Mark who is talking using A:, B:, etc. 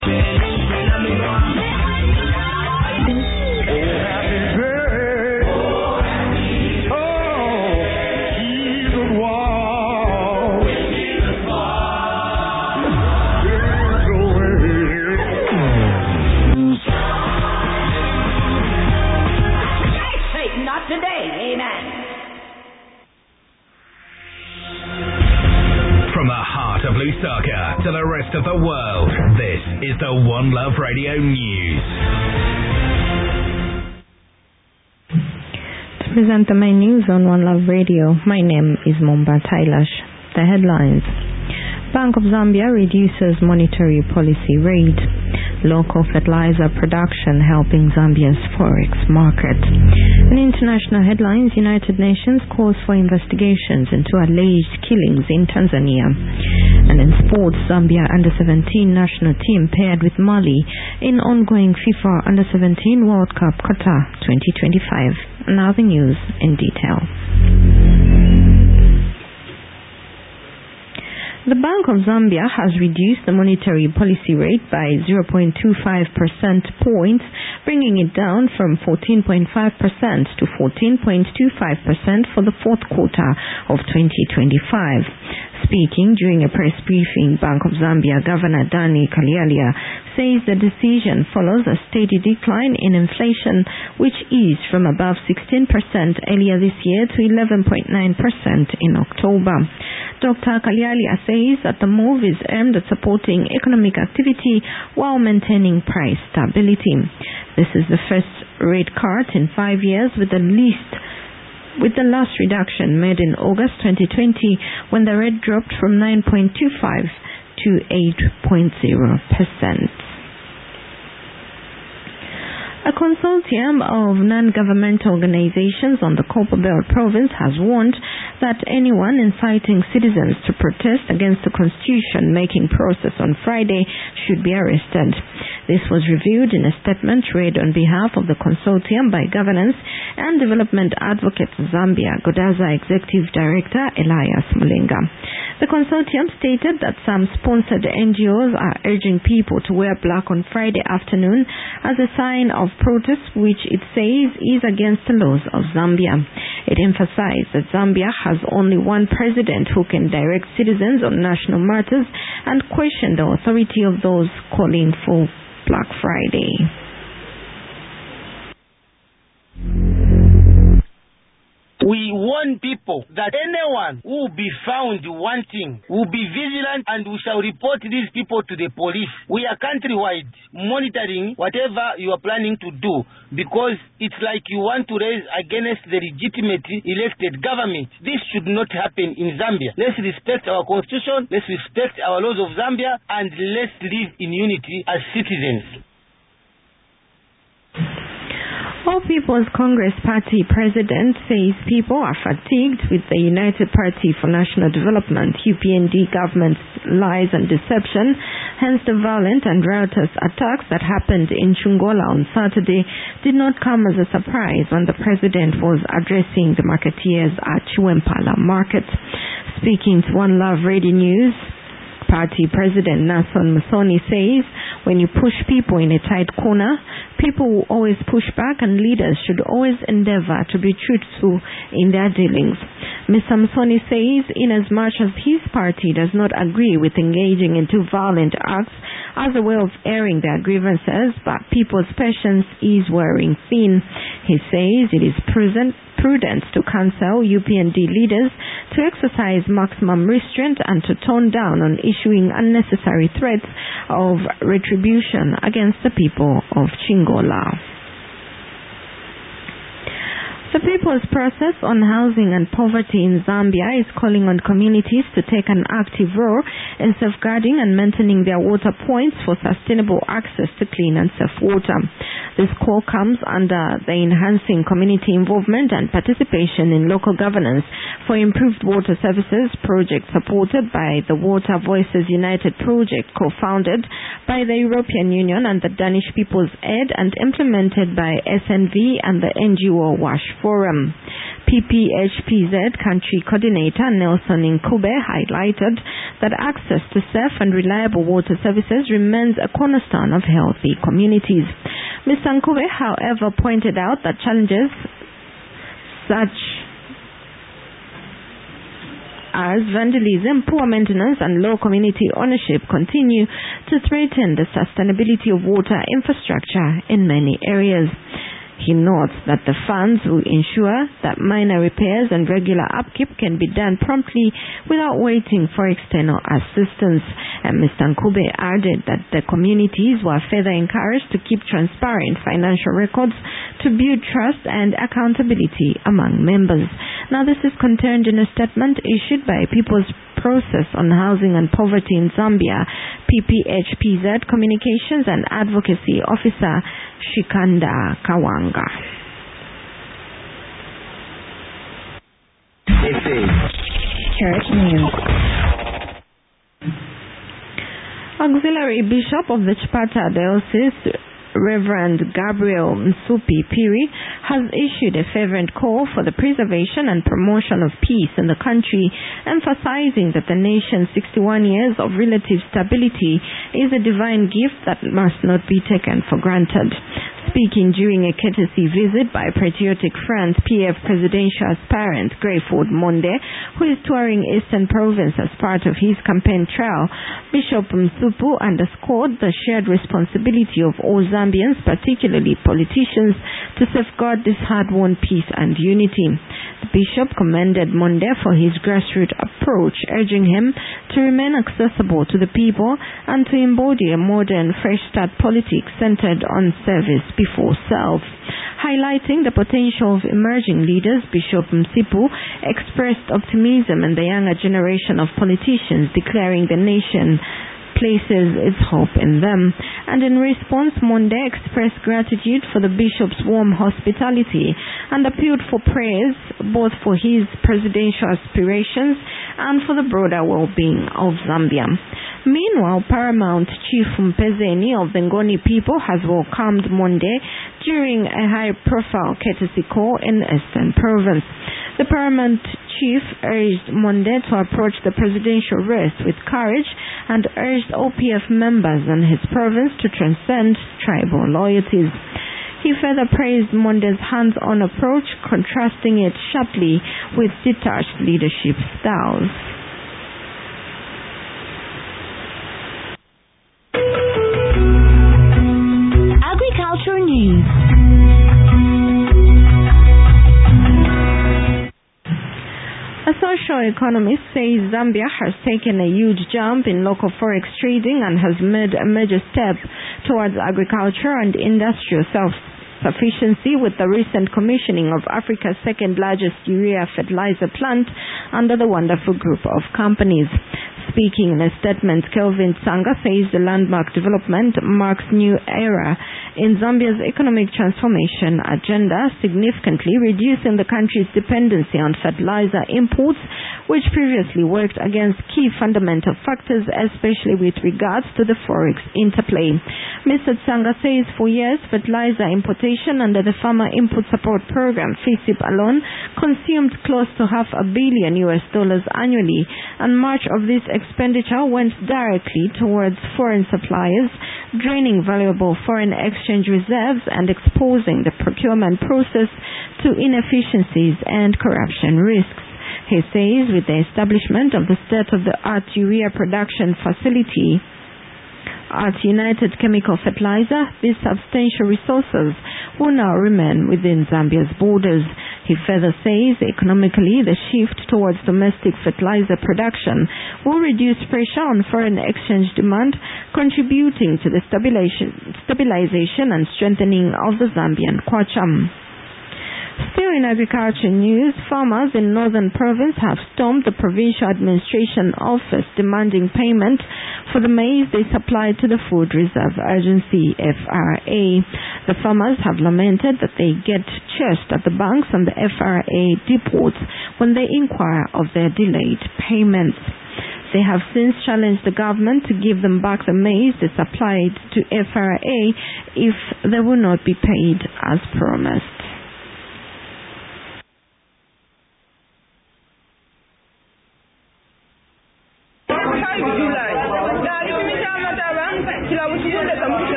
A: Lusaka to the rest of the world, this is the One Love Radio News.
B: To present the main news on One Love Radio, my name is Momba Tailash. The headlines: Bank of Zambia reduces monetary policy rate. Local fertilizer production helping Zambia's forex market. In international headlines, United Nations calls for investigations into alleged killings in Tanzania. And in sports, Zambia Under-17 national team paired with Mali in ongoing FIFA Under-17 World Cup Qatar 2025. Now the news in detail. The Bank of Zambia has reduced the monetary policy rate by 0.25% points, bringing it down from 14.5% to 14.25% for the fourth quarter of 2025. Speaking during a press briefing, Bank of Zambia Governor Dani Kalialia says the decision follows a steady decline in inflation, which eased from above 16% earlier this year to 11.9% in October. Dr. Kalialia says that the move is aimed at supporting economic activity while maintaining price stability. This is the first rate cut in 5 years, with the last reduction made in August 2020 when the rate dropped from 9.25 to 8.0%. A consortium of non-governmental organizations on the Copperbelt province has warned that anyone inciting citizens to protest against the constitution-making process on Friday should be arrested. This was revealed in a statement read on behalf of the consortium by Governance and Development Advocate Zambia, GODAZA Executive Director Elias Mulenga. The consortium stated that some sponsored NGOs are urging people to wear black on Friday afternoon as a sign of protest, which it says is against the laws of Zambia. It emphasized that Zambia has only one president who can direct citizens on national matters and questioned the authority of those calling for Black Friday.
C: We warn people that anyone who will be found wanting will be vigilant, and we shall report these people to the police. We are countrywide monitoring whatever you are planning to do, because it's like you want to raise against the legitimate elected government. This should not happen in Zambia. Let's respect our constitution, let's respect our laws of Zambia, and let's live in unity as citizens.
B: All People's Congress Party president says people are fatigued with the United Party for National Development UPND government's lies and deception. Hence, the violent and riotous attacks that happened in Chungola on Saturday did not come as a surprise when the president was addressing the marketeers at Chiwempala Market. Speaking to One Love Radio News, Party President Nason Musoni says when you push people in a tight corner, people will always push back, and leaders should always endeavor to be truthful in their dealings. Mr. Musoni says inasmuch as his party does not agree with engaging into violent acts as a way of airing their grievances, but people's patience is wearing thin, he says it is prudent to counsel UPND leaders to exercise maximum restraint and to tone down on issuing unnecessary threats of retribution against the people of Chingola. The People's Process on Housing and Poverty in Zambia is calling on communities to take an active role in safeguarding and maintaining their water points for sustainable access to clean and safe water. This call comes under the Enhancing Community Involvement and Participation in Local Governance for Improved Water Services project, supported by the Water Voices United project, co-founded by the European Union and the Danish People's Aid, and implemented by SNV and the NGO WASH Forum. PPHPZ Country Coordinator Nelson Nkube highlighted that access to safe and reliable water services remains a cornerstone of healthy communities. Mr. Nkube, however, pointed out that challenges such as vandalism, poor maintenance and low community ownership continue to threaten the sustainability of water infrastructure in many areas. He notes that the funds will ensure that minor repairs and regular upkeep can be done promptly without waiting for external assistance. And Mr. Nkube added that the communities were further encouraged to keep transparent financial records to build trust and accountability among members. Now, this is contained in a statement issued by People's Process on Housing and Poverty in Zambia, PPHPZ Communications and Advocacy Officer Shikanda Kawanga.
D: This is Church News.
B: Auxiliary Bishop of the Chipata Diocese, Reverend Gabriel Msupi Piri, has issued a fervent call for the preservation and promotion of peace in the country, emphasizing that the nation's 61 years of relative stability is a divine gift that must not be taken for granted. Speaking during a courtesy visit by Patriotic Front PF presidential aspirant Greyford Monde, who is touring Eastern Province as part of his campaign trail, Bishop Msupu underscored the shared responsibility of all Zambians, particularly politicians, to safeguard this hard-won peace and unity. The bishop commended Monde for his grassroots approach, urging him to remain accessible to the people and to embody a modern, fresh start politics centered on service before self. Highlighting the potential of emerging leaders, Bishop Msipu expressed optimism in the younger generation of politicians, declaring the nation places its hope in them. And in response, Monde expressed gratitude for the bishop's warm hospitality and appealed for prayers both for his presidential aspirations and for the broader well-being of Zambia. Meanwhile, Paramount Chief Mpezeni of the Ngoni people has welcomed Monde during a high-profile courtesy call in Eastern Province. The Paramount Chief urged Monde to approach the presidential race with courage and urged OPF members in his province to transcend tribal loyalties. He further praised Monde's hands-on approach, contrasting it sharply with detached leadership styles.
D: Agriculture News.
B: A social economist says Zambia has taken a huge jump in local forex trading and has made a major step towards agriculture and industrial self-sufficiency with the recent commissioning of Africa's second largest urea fertilizer plant under the Wonderful Group of companies. Speaking in a statement, Kelvin Tsanga says the landmark development marks new era in Zambia's economic transformation agenda, significantly reducing the country's dependency on fertilizer imports, which previously worked against key fundamental factors, especially with regards to the forex interplay. Mr. Tsanga says for years, fertilizer importation under the Farmer Input Support Program, FISIP alone, consumed close to $500 million annually, and much of this expenditure went directly towards foreign suppliers, draining valuable foreign exchange reserves and exposing the procurement process to inefficiencies and corruption risks. He says with the establishment of the state-of-the-art urea production facility at United Chemical Fertilizer, these substantial resources will now remain within Zambia's borders. He further says economically the shift towards domestic fertilizer production will reduce pressure on foreign exchange demand, contributing to the stabilization and strengthening of the Zambian kwacha. Still in agriculture news, farmers in Northern Province have stormed the Provincial Administration Office demanding payment for the maize they supply to the Food Reserve Agency, FRA. The farmers have lamented that they get chased at the banks and the FRA depots when they inquire of their delayed payments. They have since challenged the government to give them back the maize they supplied to FRA if they will not be paid as promised.